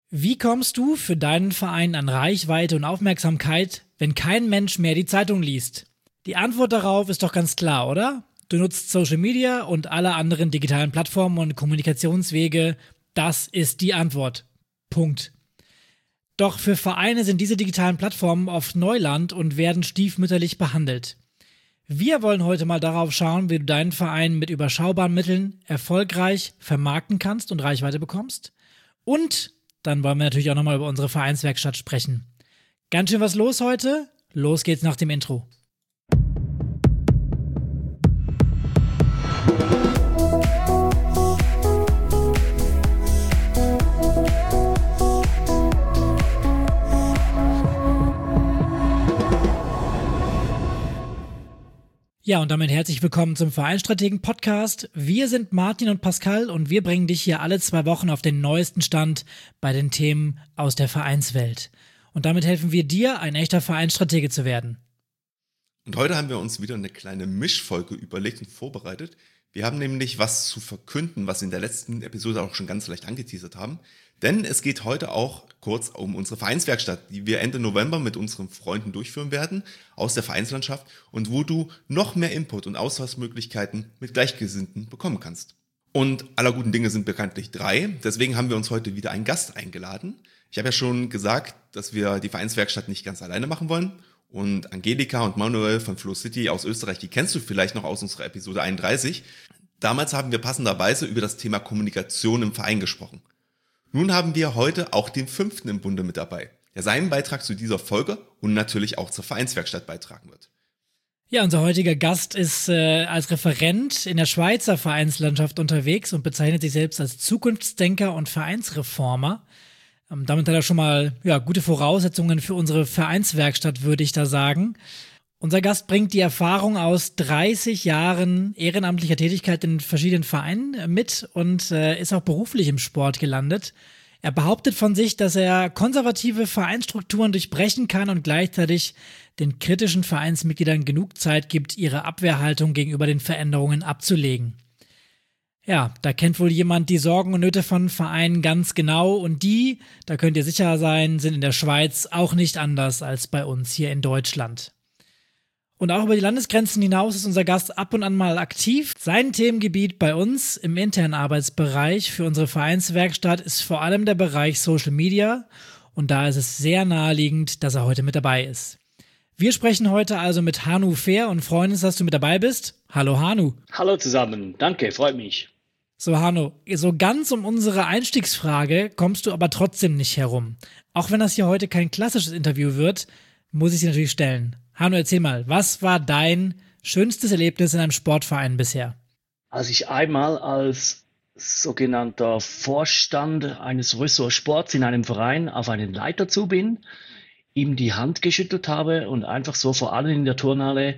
Wie kommst du für deinen Verein an Reichweite und Aufmerksamkeit, wenn kein Mensch mehr die Zeitung liest? Die Antwort darauf ist doch ganz klar, oder? Du nutzt Social Media und alle anderen digitalen Plattformen und Kommunikationswege. Das ist die Antwort. Punkt. Doch für Vereine sind diese digitalen Plattformen oft Neuland und werden stiefmütterlich behandelt. Wir wollen heute mal darauf schauen, wie du deinen Verein mit überschaubaren Mitteln erfolgreich vermarkten kannst und Reichweite bekommst. Und dann wollen wir natürlich auch nochmal über unsere Vereinswerkstatt sprechen. Ganz schön was los heute. Los geht's nach dem Intro. Ja, und damit herzlich willkommen zum Vereinsstrategen-Podcast. Wir sind Martin und Pascal und wir bringen dich hier alle 2 Wochen auf den neuesten Stand bei den Themen aus der Vereinswelt. Und damit helfen wir dir, ein echter Vereinsstratege zu werden. Und heute haben wir uns wieder eine kleine Mischfolge überlegt und vorbereitet. Wir haben nämlich was zu verkünden, was wir in der letzten Episode auch schon ganz leicht angeteasert haben. Denn es geht heute auch kurz um unsere Vereinswerkstatt, die wir Ende November mit unseren Freunden durchführen werden aus der Vereinslandschaft und wo du noch mehr Input und Austauschmöglichkeiten mit Gleichgesinnten bekommen kannst. Und aller guten Dinge sind bekanntlich 3, deswegen haben wir uns heute wieder einen Gast eingeladen. Ich habe ja schon gesagt, dass wir die Vereinswerkstatt nicht ganz alleine machen wollen. Und Angelika und Manuel von Flow City aus Österreich, die kennst du vielleicht noch aus unserer Episode 31. Damals haben wir passenderweise über das Thema Kommunikation im Verein gesprochen. Nun haben wir heute auch den 5. im Bunde mit dabei, der seinen Beitrag zu dieser Folge und natürlich auch zur Vereinswerkstatt beitragen wird. Ja, unser heutiger Gast ist als Referent in der Schweizer Vereinslandschaft unterwegs und bezeichnet sich selbst als Zukunftsdenker und Vereinsreformer. Damit hat er schon mal gute Voraussetzungen für unsere Vereinswerkstatt, würde ich da sagen. Unser Gast bringt die Erfahrung aus 30 Jahren ehrenamtlicher Tätigkeit in verschiedenen Vereinen mit und ist auch beruflich im Sport gelandet. Er behauptet von sich, dass er konservative Vereinsstrukturen durchbrechen kann und gleichzeitig den kritischen Vereinsmitgliedern genug Zeit gibt, ihre Abwehrhaltung gegenüber den Veränderungen abzulegen. Ja, da kennt wohl jemand die Sorgen und Nöte von Vereinen ganz genau und die, da könnt ihr sicher sein, sind in der Schweiz auch nicht anders als bei uns hier in Deutschland. Und auch über die Landesgrenzen hinaus ist unser Gast ab und an mal aktiv. Sein Themengebiet bei uns im internen Arbeitsbereich für unsere Vereinswerkstatt ist vor allem der Bereich Social Media und da ist es sehr naheliegend, dass er heute mit dabei ist. Wir sprechen heute also mit Hanu Fehr und freuen uns, dass du mit dabei bist. Hallo Hanu. Hallo zusammen, danke, freut mich. So Hanu, so ganz um unsere Einstiegsfrage kommst du aber trotzdem nicht herum. Auch wenn das hier heute kein klassisches Interview wird, muss ich sie natürlich stellen. Hanu, erzähl mal, was war dein schönstes Erlebnis in einem Sportverein bisher? Als ich einmal als sogenannter Vorstand eines Ressortsports in einem Verein auf einen Leiter zu bin, ihm die Hand geschüttelt habe und einfach so vor allen in der Turnhalle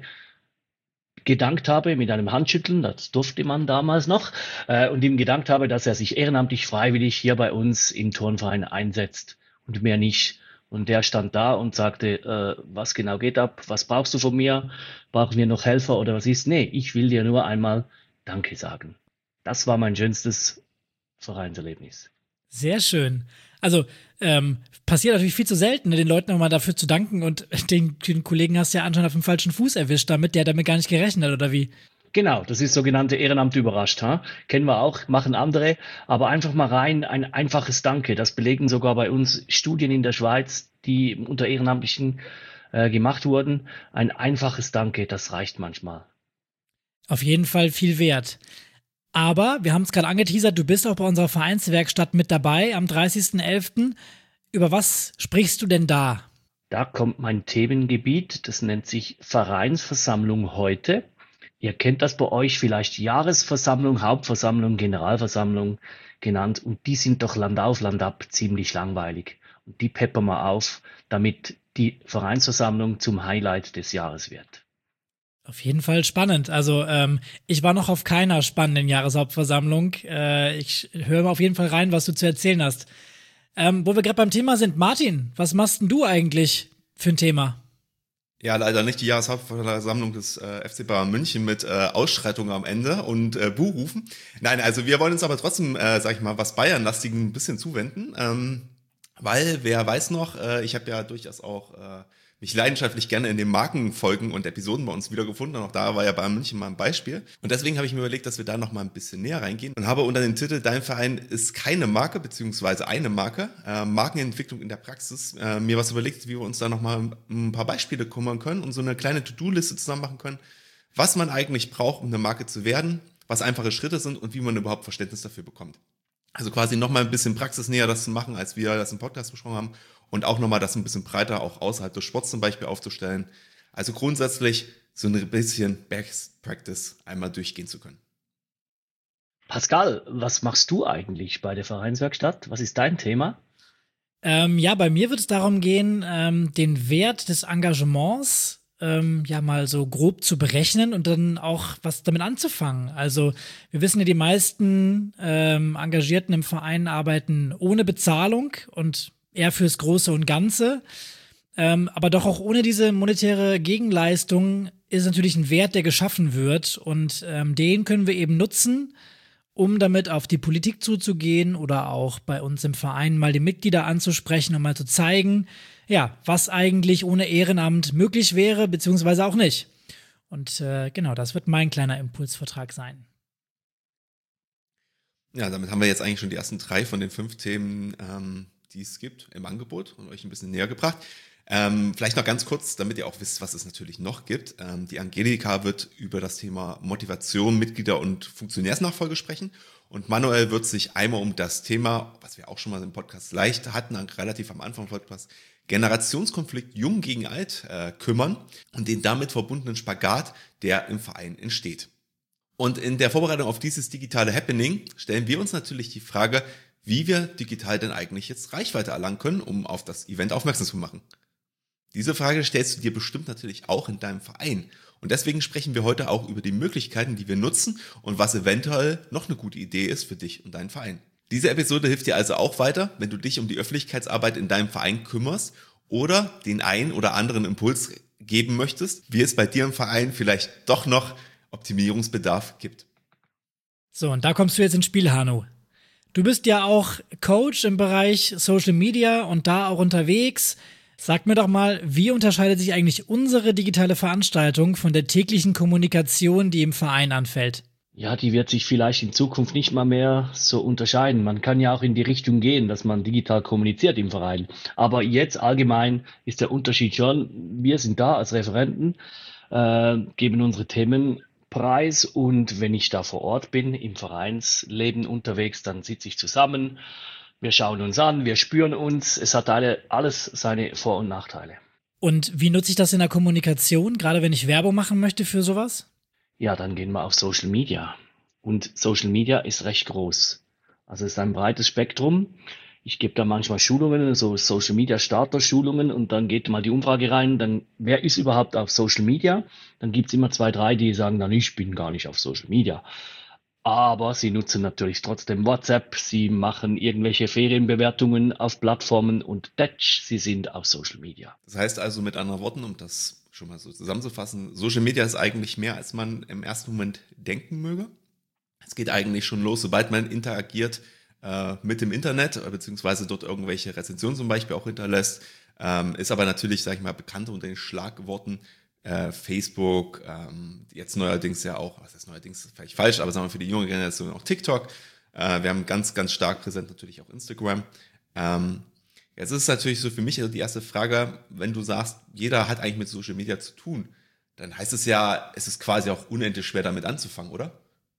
gedankt habe mit einem Handschütteln, das durfte man damals noch, und ihm gedankt habe, dass er sich ehrenamtlich freiwillig hier bei uns im Turnverein einsetzt und mehr nicht. Und der stand da und sagte, was genau geht ab, was brauchst du von mir, brauchen wir noch Helfer oder was ist? Nee, ich will dir nur einmal Danke sagen. Das war mein schönstes Vereinserlebnis. Sehr schön. Also passiert natürlich viel zu selten, den Leuten nochmal dafür zu danken und den Kollegen hast du ja anscheinend auf dem falschen Fuß erwischt, der hat damit gar nicht gerechnet, oder wie? Genau, das ist sogenannte Ehrenamt überrascht. Kennen wir auch, machen andere, aber einfach mal rein, ein einfaches Danke. Das belegen sogar bei uns Studien in der Schweiz, die unter Ehrenamtlichen gemacht wurden. Ein einfaches Danke, das reicht manchmal. Auf jeden Fall viel wert. Aber, wir haben es gerade angeteasert, du bist auch bei unserer Vereinswerkstatt mit dabei am 30.11. Über was sprichst du denn da? Da kommt mein Themengebiet, das nennt sich Vereinsversammlung heute. Ihr kennt das bei euch vielleicht Jahresversammlung, Hauptversammlung, Generalversammlung genannt und die sind doch Land auf, Land ab ziemlich langweilig. Und die peppern wir auf, damit die Vereinsversammlung zum Highlight des Jahres wird. Auf jeden Fall spannend. Also ich war noch auf keiner spannenden Jahreshauptversammlung. Ich höre auf jeden Fall rein, was du zu erzählen hast. Wo wir gerade beim Thema sind, Martin, was machst denn du eigentlich für ein Thema? Ja, leider nicht die Jahreshauptversammlung des FC Bayern München mit Ausschreitungen am Ende und Buhrufen. Nein, also wir wollen uns aber trotzdem, sag ich mal, was Bayernlastigen ein bisschen zuwenden. Weil, wer weiß noch, ich habe ja durchaus auch mich leidenschaftlich gerne in den Markenfolgen und Episoden bei uns wiedergefunden. Und auch da war ja Bayern München mal ein Beispiel. Und deswegen habe ich mir überlegt, dass wir da noch mal ein bisschen näher reingehen und habe unter dem Titel Dein Verein ist keine Marke, beziehungsweise eine Marke, Markenentwicklung in der Praxis, mir was überlegt, wie wir uns da noch mal ein paar Beispiele kümmern können und so eine kleine To-Do-Liste zusammen machen können, was man eigentlich braucht, um eine Marke zu werden, was einfache Schritte sind und wie man überhaupt Verständnis dafür bekommt. Also quasi noch mal ein bisschen praxisnäher das zu machen, als wir das im Podcast besprochen haben und auch noch mal das ein bisschen breiter auch außerhalb des Sports zum Beispiel aufzustellen. Also grundsätzlich so ein bisschen Best Practice einmal durchgehen zu können. Pascal, was machst du eigentlich bei der Vereinswerkstatt? Was ist dein Thema? Ja, bei mir wird es darum gehen, den Wert des Engagements ja mal so grob zu berechnen und dann auch was damit anzufangen. Also wir wissen ja, die meisten Engagierten im Verein arbeiten ohne Bezahlung und eher fürs Große und Ganze. Aber doch auch ohne diese monetäre Gegenleistung ist natürlich ein Wert, der geschaffen wird und den können wir eben nutzen, um damit auf die Politik zuzugehen oder auch bei uns im Verein mal die Mitglieder anzusprechen und mal zu zeigen, ja, was eigentlich ohne Ehrenamt möglich wäre, beziehungsweise auch nicht. Und genau, das wird mein kleiner Impulsvortrag sein. Ja, damit haben wir jetzt eigentlich schon die ersten 3 von den 5 Themen, die es gibt im Angebot und euch ein bisschen näher gebracht. Vielleicht noch ganz kurz, damit ihr auch wisst, was es natürlich noch gibt. Die Angelika wird über das Thema Motivation, Mitglieder und Funktionärsnachfolge sprechen. Und Manuel wird sich einmal um das Thema, was wir auch schon mal im Podcast leicht hatten, relativ am Anfang des Podcasts, Generationskonflikt Jung gegen Alt kümmern und den damit verbundenen Spagat, der im Verein entsteht. Und in der Vorbereitung auf dieses digitale Happening stellen wir uns natürlich die Frage, wie wir digital denn eigentlich jetzt Reichweite erlangen können, um auf das Event aufmerksam zu machen. Diese Frage stellst du dir bestimmt natürlich auch in deinem Verein. Und deswegen sprechen wir heute auch über die Möglichkeiten, die wir nutzen und was eventuell noch eine gute Idee ist für dich und deinen Verein. Diese Episode hilft dir also auch weiter, wenn du dich um die Öffentlichkeitsarbeit in deinem Verein kümmerst oder den einen oder anderen Impuls geben möchtest, wie es bei dir im Verein vielleicht doch noch Optimierungsbedarf gibt. So, und da kommst du jetzt ins Spiel, Hanno. Du bist ja auch Coach im Bereich Social Media und da auch unterwegs. Sag mir doch mal, wie unterscheidet sich eigentlich unsere digitale Veranstaltung von der täglichen Kommunikation, die im Verein anfällt? Ja, die wird sich vielleicht in Zukunft nicht mal mehr so unterscheiden. Man kann ja auch in die Richtung gehen, dass man digital kommuniziert im Verein. Aber jetzt allgemein ist der Unterschied schon, wir sind da als Referenten, geben unsere Themen preis und wenn ich da vor Ort bin, im Vereinsleben unterwegs, dann sitze ich zusammen, wir schauen uns an, wir spüren uns. Es hat alles seine Vor- und Nachteile. Und wie nutze ich das in der Kommunikation, gerade wenn ich Werbung machen möchte für sowas? Ja, dann gehen wir auf Social Media. Und Social Media ist recht groß. Also es ist ein breites Spektrum. Ich gebe da manchmal Schulungen, so Social Media Starter Schulungen und dann geht mal die Umfrage rein, dann wer ist überhaupt auf Social Media? Dann gibt's immer 2, 3, die sagen dann, ich bin gar nicht auf Social Media. Aber sie nutzen natürlich trotzdem WhatsApp, sie machen irgendwelche Ferienbewertungen auf Plattformen und sie sind auf Social Media. Das heißt also mit anderen Worten, um das schon mal so zusammenzufassen, Social Media ist eigentlich mehr, als man im ersten Moment denken möge. Es geht eigentlich schon los, sobald man interagiert mit dem Internet, beziehungsweise dort irgendwelche Rezensionen zum Beispiel auch hinterlässt, ist aber natürlich, sage ich mal, bekannter unter den Schlagworten Facebook, jetzt neuerdings ja auch, was ist neuerdings vielleicht falsch, aber sagen wir für die junge Generation auch TikTok. Wir haben ganz, ganz stark präsent natürlich auch Instagram. Jetzt ist es natürlich so für mich also die erste Frage, wenn du sagst, jeder hat eigentlich mit Social Media zu tun, dann heißt es ja, es ist quasi auch unendlich schwer damit anzufangen, oder?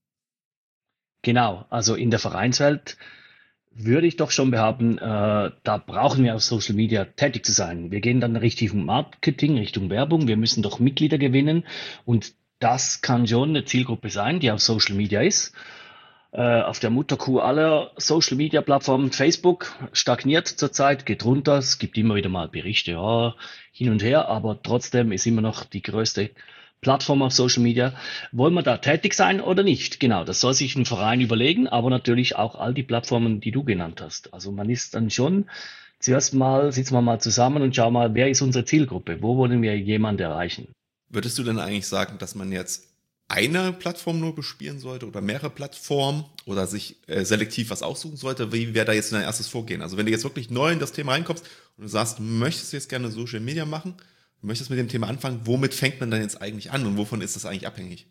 Genau, also in der Vereinswelt würde ich doch schon behaupten, da brauchen wir auf Social Media tätig zu sein. Wir gehen dann Richtung Marketing, Richtung Werbung. Wir müssen doch Mitglieder gewinnen und das kann schon eine Zielgruppe sein, die auf Social Media ist. Auf der Mutterkuh aller Social Media Plattformen, Facebook, stagniert zurzeit, geht runter. Es gibt immer wieder mal Berichte, ja, hin und her, aber trotzdem ist immer noch die größte Plattform auf Social Media. Wollen wir da tätig sein oder nicht? Genau, das soll sich ein Verein überlegen, aber natürlich auch all die Plattformen, die du genannt hast. Also man ist dann schon, zuerst mal sitzen wir mal zusammen und schauen mal, wer ist unsere Zielgruppe? Wo wollen wir jemanden erreichen? Würdest du denn eigentlich sagen, dass man jetzt eine Plattform nur bespielen sollte oder mehrere Plattformen oder sich selektiv was aussuchen sollte? Wie wäre da jetzt dein erstes Vorgehen? Also wenn du jetzt wirklich neu in das Thema reinkommst und du sagst, du möchtest jetzt gerne Social Media machen, du möchtest mit dem Thema anfangen, womit fängt man dann jetzt eigentlich an und wovon ist das eigentlich abhängig?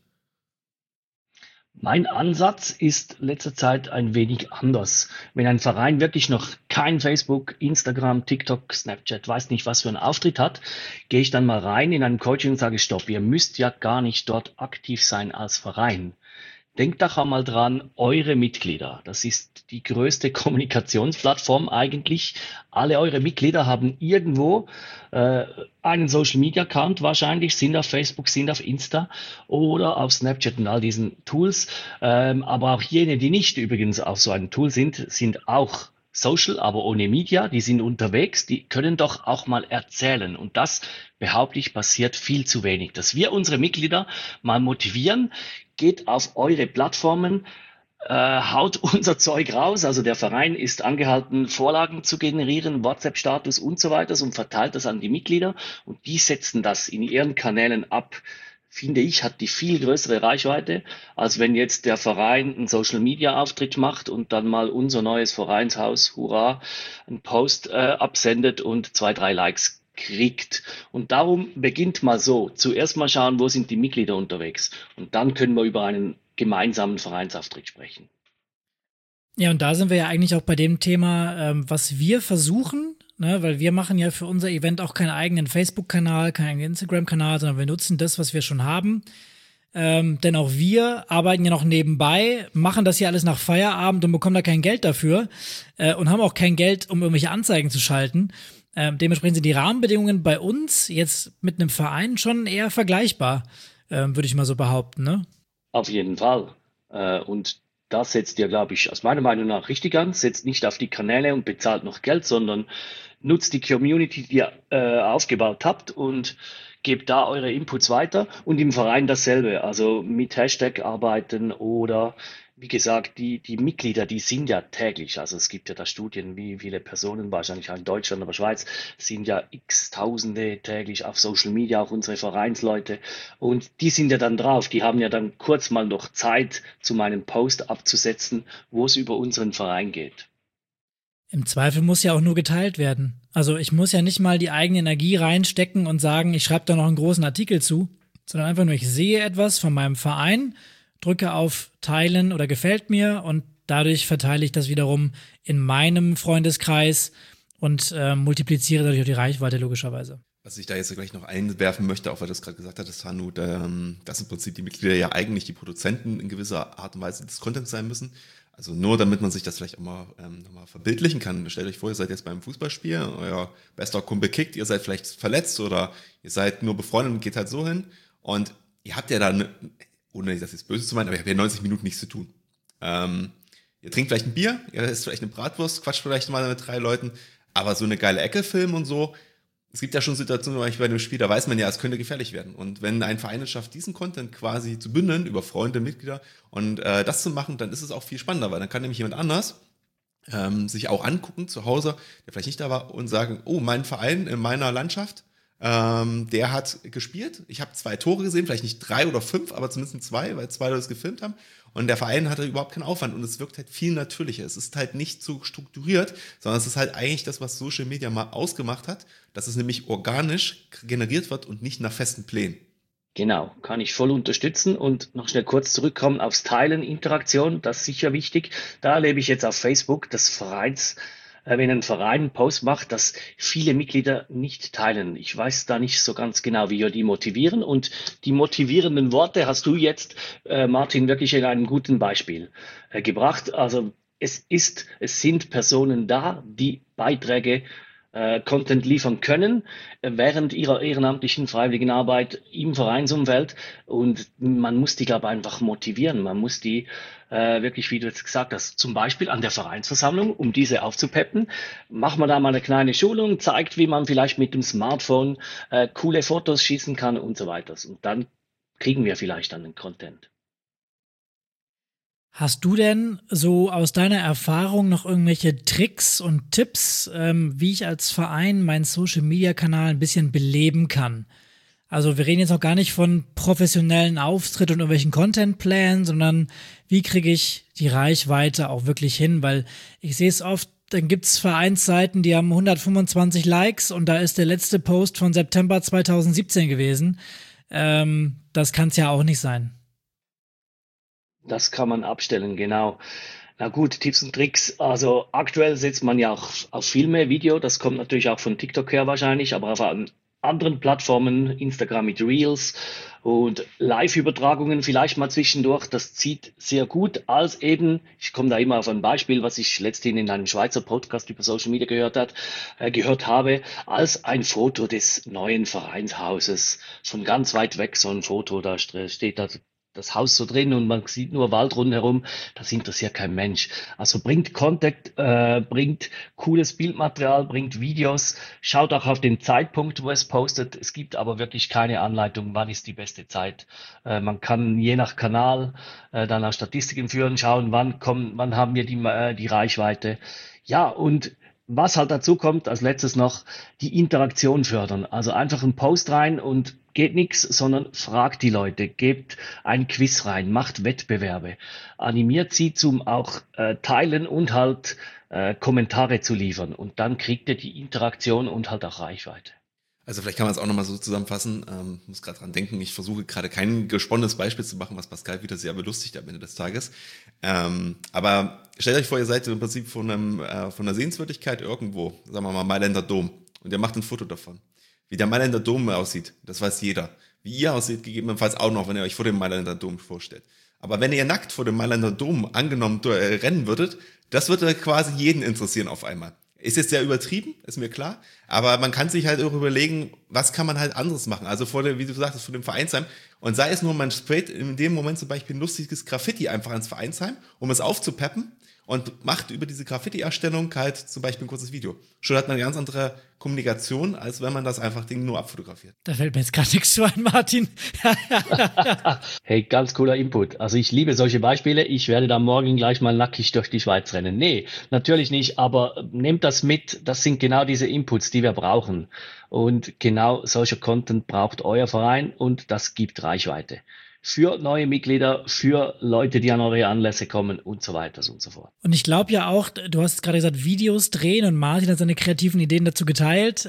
Mein Ansatz ist letzter Zeit ein wenig anders. Wenn ein Verein wirklich noch kein Facebook, Instagram, TikTok, Snapchat, weiß nicht was für einen Auftritt hat, gehe ich dann mal rein in einem Coaching und sage, stopp, ihr müsst ja gar nicht dort aktiv sein als Verein. Denkt doch einmal dran, eure Mitglieder. Das ist die größte Kommunikationsplattform eigentlich. Alle eure Mitglieder haben irgendwo einen Social Media Account wahrscheinlich, sind auf Facebook, sind auf Insta oder auf Snapchat und all diesen Tools. Aber auch jene, die nicht übrigens auf so einem Tool sind auch Social, aber ohne Media, die sind unterwegs, die können doch auch mal erzählen. Und das, behaupte ich, passiert viel zu wenig. Dass wir unsere Mitglieder mal motivieren, geht auf eure Plattformen, haut unser Zeug raus. Also der Verein ist angehalten, Vorlagen zu generieren, WhatsApp-Status und so weiter und verteilt das an die Mitglieder. Und die setzen das in ihren Kanälen ab. Finde ich, hat die viel größere Reichweite, als wenn jetzt der Verein einen Social-Media-Auftritt macht und dann mal unser neues Vereinshaus, hurra, einen Post absendet und 2, 3 Likes kriegt. Und darum beginnt mal so. Zuerst mal schauen, wo sind die Mitglieder unterwegs. Und dann können wir über einen gemeinsamen Vereinsauftritt sprechen. Ja, und da sind wir ja eigentlich auch bei dem Thema, was wir versuchen, ne, weil wir machen ja für unser Event auch keinen eigenen Facebook-Kanal, keinen eigenen Instagram-Kanal, sondern wir nutzen das, was wir schon haben. Denn auch wir arbeiten ja noch nebenbei, machen das hier alles nach Feierabend und bekommen da kein Geld dafür und haben auch kein Geld, um irgendwelche Anzeigen zu schalten. Dementsprechend sind die Rahmenbedingungen bei uns jetzt mit einem Verein schon eher vergleichbar, würde ich mal so behaupten, ne? Auf jeden Fall. Und das setzt ihr, glaube ich, aus meiner Meinung nach richtig an. Setzt nicht auf die Kanäle und bezahlt noch Geld, sondern nutzt die Community, die ihr aufgebaut habt und gebt da eure Inputs weiter. Und im Verein dasselbe. Also mit Hashtag arbeiten oder, wie gesagt, die Mitglieder, die sind ja täglich. Also es gibt ja da Studien, wie viele Personen, wahrscheinlich auch in Deutschland oder Schweiz, sind ja x-Tausende täglich auf Social Media, auch unsere Vereinsleute. Und die sind ja dann drauf. Die haben ja dann kurz mal noch Zeit, zu meinem Post abzusetzen, wo es über unseren Verein geht. Im Zweifel muss ja auch nur geteilt werden. Also ich muss ja nicht mal die eigene Energie reinstecken und sagen, ich schreibe da noch einen großen Artikel zu, sondern einfach nur, ich sehe etwas von meinem Verein, drücke auf Teilen oder gefällt mir und dadurch verteile ich das wiederum in meinem Freundeskreis und multipliziere dadurch auch die Reichweite logischerweise. Was ich da jetzt gleich noch einwerfen möchte, auch weil du es gerade gesagt hattest, Hanu, dass im Prinzip die Mitglieder ja eigentlich die Produzenten in gewisser Art und Weise des Contents sein müssen. Also nur damit man sich das vielleicht auch mal nochmal verbildlichen kann. Stellt euch vor, ihr seid jetzt beim Fußballspiel, euer bester Kumpel kickt, ihr seid vielleicht verletzt oder ihr seid nur befreundet und geht halt so hin. Und ihr habt ja dann, ohne das jetzt böse zu meinen, aber ihr habt ja 90 Minuten nichts zu tun. Ihr trinkt vielleicht ein Bier, ihr isst vielleicht eine Bratwurst, quatscht vielleicht mal mit 3 Leuten, aber so eine geile Ecke filmen und so. Es gibt ja schon Situationen bei einem Spiel, da weiß man ja, es könnte gefährlich werden. Und wenn ein Verein es schafft, diesen Content quasi zu bündeln über Freunde, Mitglieder und das zu machen, dann ist es auch viel spannender, weil dann kann nämlich jemand anders sich auch angucken zu Hause, der vielleicht nicht da war und sagen, oh, mein Verein in meiner Landschaft, der hat gespielt. Ich habe 2 Tore gesehen, vielleicht nicht 3 oder 5, aber zumindest 2, weil 2 Leute es gefilmt haben. Und der Verein hatte überhaupt keinen Aufwand und es wirkt halt viel natürlicher. Es ist halt nicht so strukturiert, sondern es ist halt eigentlich das, was Social Media mal ausgemacht hat, dass es nämlich organisch generiert wird und nicht nach festen Plänen. Genau, kann ich voll unterstützen und noch schnell kurz zurückkommen aufs Teilen, Interaktion, das ist sicher wichtig. Da erlebe ich jetzt auf Facebook des Vereins, wenn ein Verein einen Post macht, dass viele Mitglieder nicht teilen. Ich weiß da nicht so ganz genau, wie wir die motivieren. Und die motivierenden Worte hast du jetzt, Martin, wirklich in einem guten Beispiel gebracht. Also es sind Personen da, die Beiträge Content liefern können während ihrer ehrenamtlichen freiwilligen Arbeit im Vereinsumfeld und man muss die, glaube ich, einfach motivieren. Man muss die wirklich, wie du jetzt gesagt hast, zum Beispiel an der Vereinsversammlung, um diese aufzupeppen, macht man da mal eine kleine Schulung, zeigt, wie man vielleicht mit dem Smartphone coole Fotos schießen kann und so weiter. Und dann kriegen wir vielleicht dann den Content. Hast du denn so aus deiner Erfahrung noch irgendwelche Tricks und Tipps, wie ich als Verein meinen Social-Media-Kanal ein bisschen beleben kann? Also wir reden jetzt noch gar nicht von professionellen Auftritt und irgendwelchen Contentplänen, sondern wie kriege ich die Reichweite auch wirklich hin, weil ich sehe es oft, dann gibt's Vereinsseiten, die haben 125 Likes und da ist der letzte Post von September 2017 gewesen. Das kann's ja auch nicht sein. Das kann man abstellen, genau. Na gut, Tipps und Tricks. Also aktuell setzt man ja auch auf viel mehr Video. Das kommt natürlich auch von TikTok her wahrscheinlich, aber auf anderen Plattformen, Instagram mit Reels und Live-Übertragungen vielleicht mal zwischendurch. Das zieht sehr gut als eben, ich komme da immer auf ein Beispiel, was ich letzthin in einem Schweizer Podcast über Social Media gehört habe, als ein Foto des neuen Vereinshauses von ganz weit weg, so ein Foto, da steht da das Haus so drin und man sieht nur Wald rundherum, das interessiert kein Mensch. Also bringt Content, bringt cooles Bildmaterial, bringt Videos, schaut auch auf den Zeitpunkt, wo es postet. Es gibt aber wirklich keine Anleitung, wann ist die beste Zeit. Man kann je nach Kanal dann auch Statistiken führen, schauen, wann haben wir die Reichweite. Ja, und was halt dazu kommt, als letztes noch, die Interaktion fördern. Also einfach einen Post rein und geht nichts, sondern fragt die Leute, gebt ein Quiz rein, macht Wettbewerbe, animiert sie zum auch Teilen und halt Kommentare zu liefern. Und dann kriegt ihr die Interaktion und halt auch Reichweite. Also vielleicht kann man es auch nochmal so zusammenfassen. Muss gerade dran denken, ich versuche gerade kein gesponnenes Beispiel zu machen, was Pascal wieder sehr belustigt am Ende des Tages. Aber stellt euch vor, ihr seid im Prinzip von einer Sehenswürdigkeit irgendwo, sagen wir mal Mailänder Dom, und ihr macht ein Foto davon. Wie der Mailänder Dom aussieht, das weiß jeder. Wie ihr aussieht, gegebenenfalls auch noch, wenn ihr euch vor dem Mailänder Dom vorstellt. Aber wenn ihr nackt vor dem Mailänder Dom angenommen rennen würdet, das würde quasi jeden interessieren auf einmal. Ist jetzt sehr übertrieben, ist mir klar, aber man kann sich halt auch überlegen, was kann man halt anderes machen. Also wie du sagtest, vor dem Vereinsheim. Und sei es nur, man sprayt in dem Moment zum Beispiel ein lustiges Graffiti einfach ans Vereinsheim, um es aufzupeppen, und macht über diese Graffiti-Erstellung halt zum Beispiel ein kurzes Video. Schon hat man eine ganz andere Kommunikation, als wenn man das einfach Ding nur abfotografiert. Da fällt mir jetzt gerade nichts zu ein, Martin. Hey, ganz cooler Input. Also ich liebe solche Beispiele. Ich werde da morgen gleich mal nackig durch die Schweiz rennen. Nee, natürlich nicht, aber nehmt das mit. Das sind genau diese Inputs, die wir brauchen. Und genau solcher Content braucht euer Verein und das gibt Reichweite. Für neue Mitglieder, für Leute, die an eure Anlässe kommen und so weiter und so fort. Und ich glaube ja auch, du hast gerade gesagt, Videos drehen, und Martin hat seine kreativen Ideen dazu geteilt.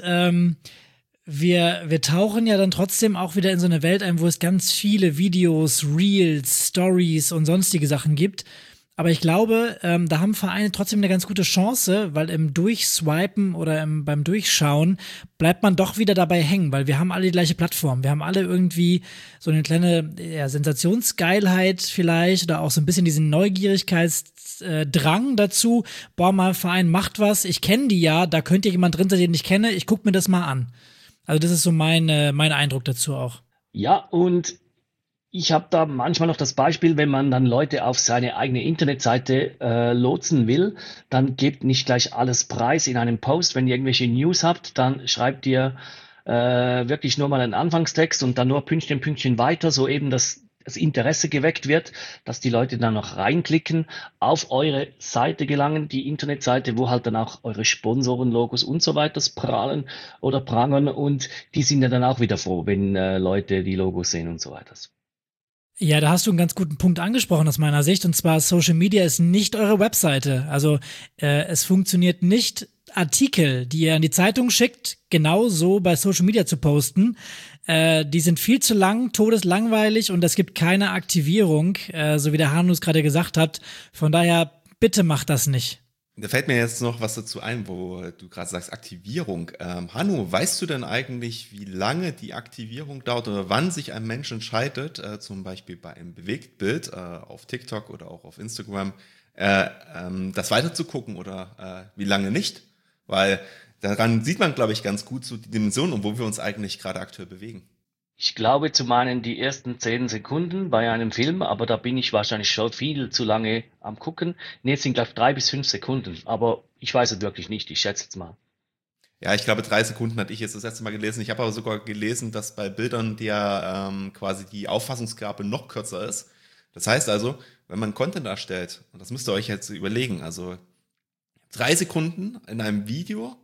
Wir tauchen ja dann trotzdem auch wieder in so eine Welt ein, wo es ganz viele Videos, Reels, Stories und sonstige Sachen gibt. Aber ich glaube, da haben Vereine trotzdem eine ganz gute Chance, weil im Durchswipen oder beim Durchschauen bleibt man doch wieder dabei hängen, weil wir haben alle die gleiche Plattform. Wir haben alle irgendwie so eine kleine Sensationsgeilheit vielleicht oder auch so ein bisschen diesen Neugierigkeitsdrang dazu. Boah, mal Verein macht was, ich kenne die ja, da könnte jemand drin sein, den ich kenne, ich gucke mir das mal an. Also das ist so mein Eindruck dazu auch. Ja, und ich habe da manchmal noch das Beispiel, wenn man dann Leute auf seine eigene Internetseite lotsen will, dann gebt nicht gleich alles preis in einem Post. Wenn ihr irgendwelche News habt, dann schreibt ihr wirklich nur mal einen Anfangstext und dann nur Pünktchen weiter, so eben das Interesse geweckt wird, dass die Leute dann noch reinklicken, auf eure Seite gelangen, die Internetseite, wo halt dann auch eure Sponsorenlogos und so weiter prahlen oder prangern, und die sind ja dann auch wieder froh, wenn Leute die Logos sehen und so weiter. Ja, da hast du einen ganz guten Punkt angesprochen aus meiner Sicht, und zwar Social Media ist nicht eure Webseite. Also es funktioniert nicht, Artikel, die ihr an die Zeitung schickt, genauso bei Social Media zu posten. Die sind viel zu lang, todeslangweilig, und es gibt keine Aktivierung, so wie der Hanus gerade gesagt hat. Von daher, bitte macht das nicht. Da fällt mir jetzt noch was dazu ein, wo du gerade sagst, Aktivierung. Hanno, weißt du denn eigentlich, wie lange die Aktivierung dauert oder wann sich ein Mensch entscheidet, zum Beispiel bei einem Bewegtbild auf TikTok oder auch auf Instagram, das weiterzugucken oder wie lange nicht? Weil daran sieht man, glaube ich, ganz gut so die Dimension und wo wir uns eigentlich gerade aktuell bewegen. Ich glaube zum einen die ersten 10 Sekunden bei einem Film, aber da bin ich wahrscheinlich schon viel zu lange am Gucken. Nee, es sind glaube ich 3 bis 5 Sekunden, aber ich weiß es wirklich nicht, ich schätze jetzt mal. Ja, ich glaube 3 Sekunden hatte ich jetzt das letzte Mal gelesen. Ich habe aber sogar gelesen, dass bei Bildern quasi die Auffassungsgabe noch kürzer ist. Das heißt also, wenn man Content erstellt, und das müsst ihr euch jetzt überlegen, also 3 Sekunden in einem Video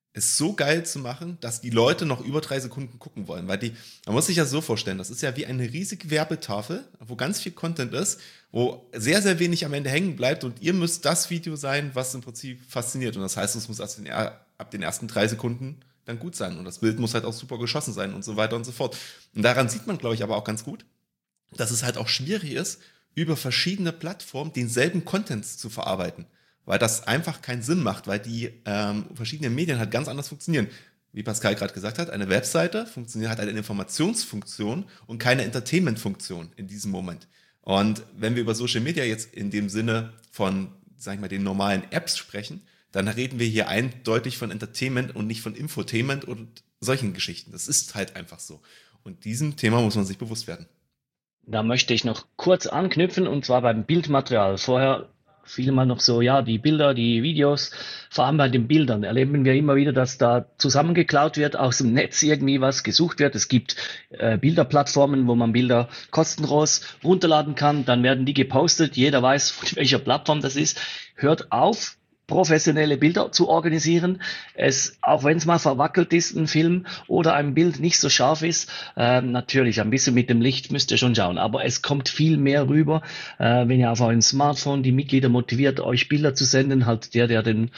es so geil zu machen, dass die Leute noch über 3 Sekunden gucken wollen. Weil man muss sich das so vorstellen, das ist ja wie eine riesige Werbetafel, wo ganz viel Content ist, wo sehr, sehr wenig am Ende hängen bleibt und ihr müsst das Video sein, was im Prinzip fasziniert. Und das heißt, es muss ab den ersten 3 Sekunden dann gut sein. Und das Bild muss halt auch super geschossen sein und so weiter und so fort. Und daran sieht man, glaube ich, aber auch ganz gut, dass es halt auch schwierig ist, über verschiedene Plattformen denselben Content zu verarbeiten. Weil das einfach keinen Sinn macht, weil die verschiedenen Medien halt ganz anders funktionieren. Wie Pascal gerade gesagt hat, eine Webseite hat eine Informationsfunktion und keine Entertainment-Funktion in diesem Moment. Und wenn wir über Social Media jetzt in dem Sinne von, sag ich mal, den normalen Apps sprechen, dann reden wir hier eindeutig von Entertainment und nicht von Infotainment und solchen Geschichten. Das ist halt einfach so. Und diesem Thema muss man sich bewusst werden. Da möchte ich noch kurz anknüpfen, und zwar beim Bildmaterial. Vorher fiel mal noch so, ja, die Bilder, die Videos, vor allem bei den Bildern erleben wir immer wieder, dass da zusammengeklaut wird, aus dem Netz irgendwie was gesucht wird. Es gibt Bilderplattformen, wo man Bilder kostenlos runterladen kann, dann werden die gepostet, jeder weiß, von welcher Plattform das ist. Hört auf, professionelle Bilder zu organisieren. Auch wenn es mal verwackelt ist, ein Film oder ein Bild nicht so scharf ist, natürlich ein bisschen mit dem Licht müsst ihr schon schauen, aber es kommt viel mehr rüber, wenn ihr auf eurem Smartphone die Mitglieder motiviert, euch Bilder zu senden, halt der den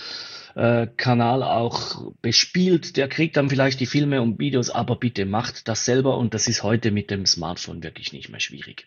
Kanal auch bespielt, der kriegt dann vielleicht die Filme und Videos, aber bitte macht das selber, und das ist heute mit dem Smartphone wirklich nicht mehr schwierig.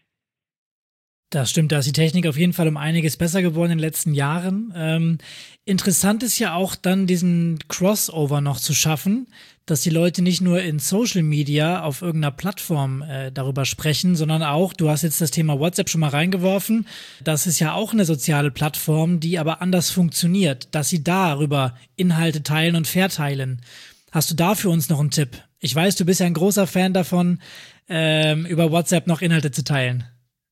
Das stimmt, da ist die Technik auf jeden Fall um einiges besser geworden in den letzten Jahren. Interessant ist ja auch dann diesen Crossover noch zu schaffen, dass die Leute nicht nur in Social Media auf irgendeiner Plattform darüber sprechen, sondern auch, du hast jetzt das Thema WhatsApp schon mal reingeworfen, das ist ja auch eine soziale Plattform, die aber anders funktioniert, dass sie darüber Inhalte teilen und verteilen. Hast du da für uns noch einen Tipp? Ich weiß, du bist ja ein großer Fan davon, über WhatsApp noch Inhalte zu teilen.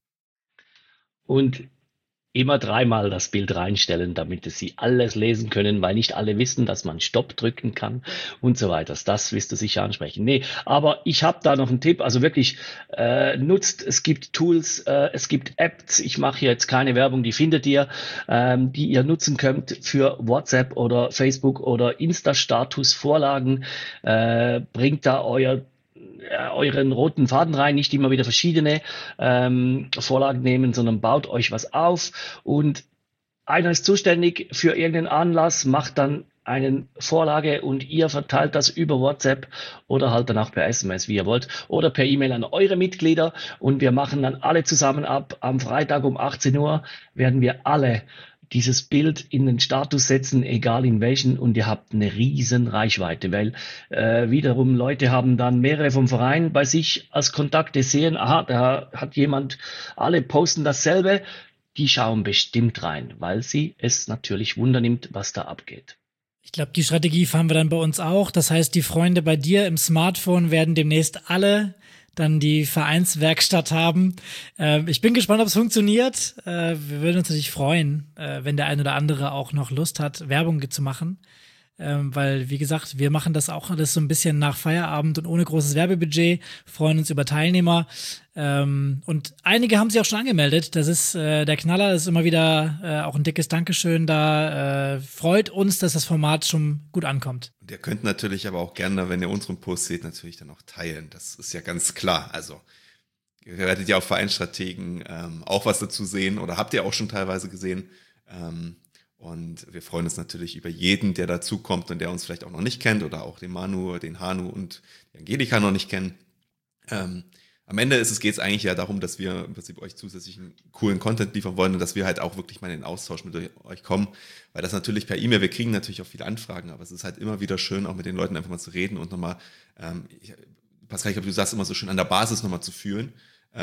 Und immer 3-mal das Bild reinstellen, damit sie alles lesen können, weil nicht alle wissen, dass man Stopp drücken kann und so weiter. Das wirst du sicher ansprechen. Nee, aber ich habe da noch einen Tipp. Also wirklich nutzt, es gibt Tools, es gibt Apps. Ich mache hier jetzt keine Werbung, die findet ihr, die ihr nutzen könnt für WhatsApp oder Facebook oder Insta-Status-Vorlagen. Bringt da euren roten Faden rein, nicht immer wieder verschiedene Vorlagen nehmen, sondern baut euch was auf, und einer ist zuständig für irgendeinen Anlass, macht dann eine Vorlage und ihr verteilt das über WhatsApp oder halt dann auch per SMS, wie ihr wollt, oder per E-Mail an eure Mitglieder, und wir machen dann alle zusammen ab. Am Freitag um 18 Uhr werden wir alle dieses Bild in den Status setzen, egal in welchen, und ihr habt eine riesen Reichweite, weil wiederum Leute haben dann mehrere vom Verein bei sich als Kontakte, sehen, aha, da hat jemand, alle posten dasselbe, die schauen bestimmt rein, weil sie es natürlich wundernimmt, was da abgeht. Ich glaube, die Strategie fahren wir dann bei uns auch. Das heißt, die Freunde bei dir im Smartphone werden demnächst alle dann die Vereinswerkstatt haben. Ich bin gespannt, ob es funktioniert. Wir würden uns natürlich freuen, wenn der ein oder andere auch noch Lust hat, Werbung zu machen. Weil, wie gesagt, wir machen das auch alles so ein bisschen nach Feierabend und ohne großes Werbebudget, freuen uns über Teilnehmer. Und einige haben sich auch schon angemeldet. Das ist der Knaller, das ist immer wieder auch ein dickes Dankeschön da. Freut uns, dass das Format schon gut ankommt. Und ihr könnt natürlich aber auch gerne, wenn ihr unseren Post seht, natürlich dann auch teilen. Das ist ja ganz klar. Also ihr werdet ja auf Vereinsstrategen auch was dazu sehen oder habt ihr auch schon teilweise gesehen. Und wir freuen uns natürlich über jeden, der dazukommt und der uns vielleicht auch noch nicht kennt oder auch den Manu, den Hanu und die Angelika noch nicht kennen. Am Ende geht es eigentlich ja darum, dass wir im Prinzip euch zusätzlichen coolen Content liefern wollen und dass wir halt auch wirklich mal in den Austausch mit euch kommen, weil das natürlich per E-Mail, wir kriegen natürlich auch viele Anfragen, aber es ist halt immer wieder schön, auch mit den Leuten einfach mal zu reden und nochmal, Pascal, ich glaube, du sagst immer so schön, an der Basis nochmal zu fühlen,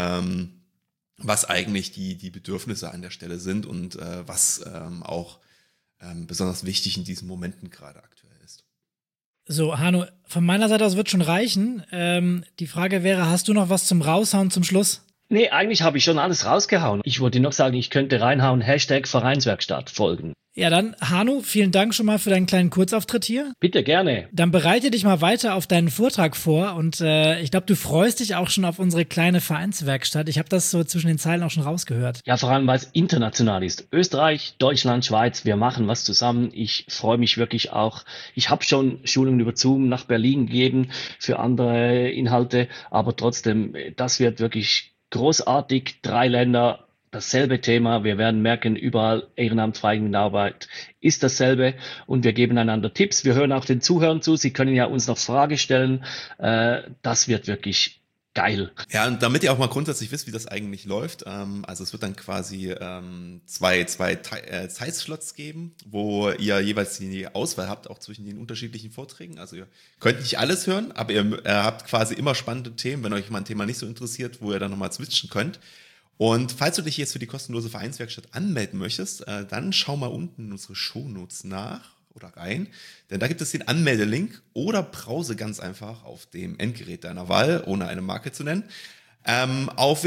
was eigentlich die Bedürfnisse an der Stelle sind und was auch besonders wichtig in diesen Momenten gerade aktuell ist. So, Hanu, von meiner Seite aus wird schon reichen. Die Frage wäre, hast du noch was zum Raushauen zum Schluss? Nee, eigentlich habe ich schon alles rausgehauen. Ich wollte noch sagen, ich könnte reinhauen, #Vereinswerkstatt folgen. Ja, dann, Hanno, vielen Dank schon mal für deinen kleinen Kurzauftritt hier. Bitte, gerne. Dann bereite dich mal weiter auf deinen Vortrag vor und ich glaube, du freust dich auch schon auf unsere kleine Vereinswerkstatt. Ich habe das so zwischen den Zeilen auch schon rausgehört. Ja, vor allem, weil es international ist. Österreich, Deutschland, Schweiz, wir machen was zusammen. Ich freue mich wirklich auch. Ich habe schon Schulungen über Zoom nach Berlin gegeben für andere Inhalte, aber trotzdem, das wird wirklich großartig. 3 Länder, dasselbe Thema. Wir werden merken, überall Ehrenamt, Freiwilligenarbeit ist dasselbe und wir geben einander Tipps. Wir hören auch den Zuhörern zu. Sie können ja uns noch Fragen stellen. Das wird wirklich geil. Ja, und damit ihr auch mal grundsätzlich wisst, wie das eigentlich läuft, also es wird dann quasi zwei Zeitslots geben, wo ihr jeweils die Auswahl habt, auch zwischen den unterschiedlichen Vorträgen. Also ihr könnt nicht alles hören, aber ihr habt quasi immer spannende Themen, wenn euch mal ein Thema nicht so interessiert, wo ihr dann nochmal switchen könnt. Und falls du dich jetzt für die kostenlose Vereinswerkstatt anmelden möchtest, dann schau mal unten in unsere Shownotes nach oder rein, denn da gibt es den Anmeldelink oder browse ganz einfach auf dem Endgerät deiner Wahl, ohne eine Marke zu nennen, auf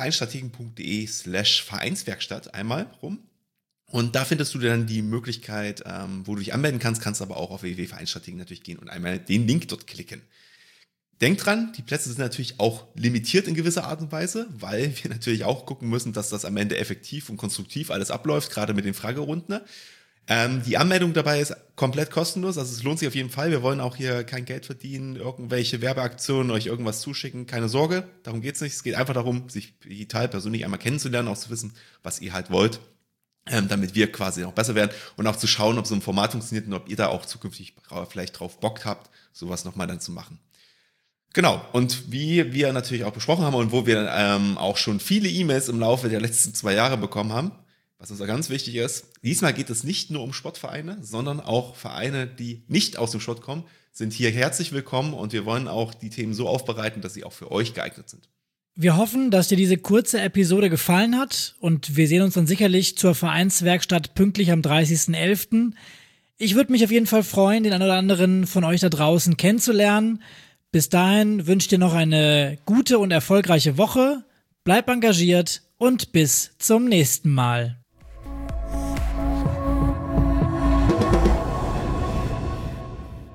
www.vereinstrategen.de/Vereinswerkstatt einmal rum. Und da findest du dann die Möglichkeit, wo du dich anmelden kannst aber auch auf www.vereinstrategen natürlich gehen und einmal den Link dort klicken. Denk dran, die Plätze sind natürlich auch limitiert in gewisser Art und Weise, weil wir natürlich auch gucken müssen, dass das am Ende effektiv und konstruktiv alles abläuft, gerade mit den Fragerunden. Die Anmeldung dabei ist komplett kostenlos, also es lohnt sich auf jeden Fall. Wir wollen auch hier kein Geld verdienen, irgendwelche Werbeaktionen, euch irgendwas zuschicken, keine Sorge, darum geht's nicht. Es geht einfach darum, sich digital persönlich einmal kennenzulernen, auch zu wissen, was ihr halt wollt, damit wir quasi noch besser werden und auch zu schauen, ob so ein Format funktioniert und ob ihr da auch zukünftig vielleicht drauf Bock habt, sowas nochmal dann zu machen. Genau, und wie wir natürlich auch besprochen haben und wo wir auch schon viele E-Mails im Laufe der letzten 2 Jahre bekommen haben, was uns auch ganz wichtig ist, diesmal geht es nicht nur um Sportvereine, sondern auch Vereine, die nicht aus dem Sport kommen, sind hier herzlich willkommen und wir wollen auch die Themen so aufbereiten, dass sie auch für euch geeignet sind. Wir hoffen, dass dir diese kurze Episode gefallen hat und wir sehen uns dann sicherlich zur Vereinswerkstatt pünktlich am 30.11. Ich würde mich auf jeden Fall freuen, den einen oder anderen von euch da draußen kennenzulernen. Bis dahin wünsche ich dir noch eine gute und erfolgreiche Woche, bleib engagiert und bis zum nächsten Mal.